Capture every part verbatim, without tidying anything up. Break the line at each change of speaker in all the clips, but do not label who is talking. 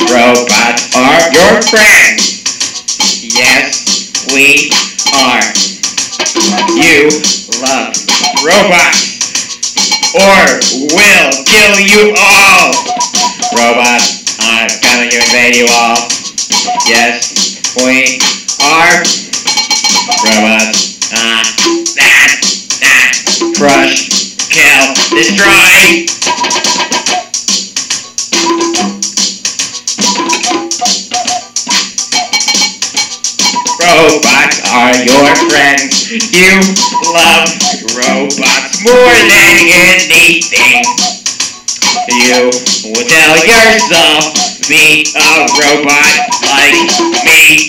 Robots are your friends. Yes, we are. You love robots, or will kill you all. Robots are coming to invade you all. Yes, we are. Robots. Ah, ah, ah. Crush, kill, destroy. Robots are your friends. You love robots more than anything. You will tell yourself, be a robot like me.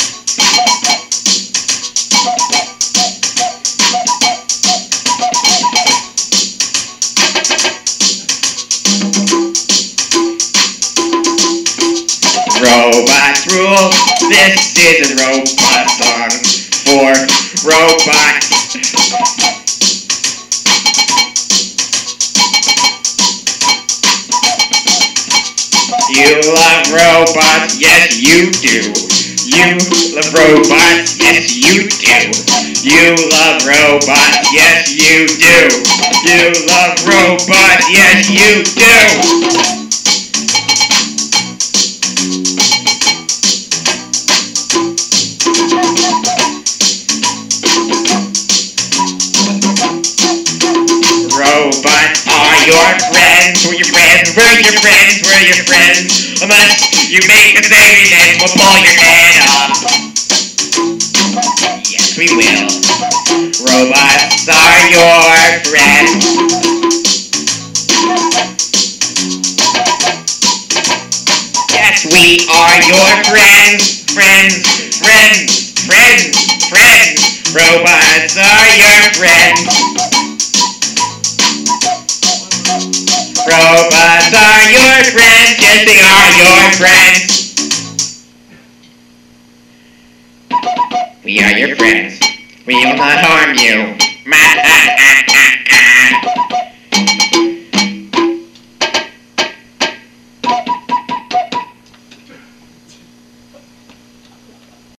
Robots rule. This is a robot song for robots. You love robots, yes you do. You love robots, yes you do. You love robots, yes you do. You love robots, yes you do. Robots are your friends. We're your friends. We're your friends. We're your friends. Unless you make a thing and we'll pull your head off. Yes, we will. Robots are your friends. Yes, we are your friends. Friends. Friends. Friends. Friends. Robots are your friends. Robots are your friends, yes they are your friends. We are your friends. We will not harm you.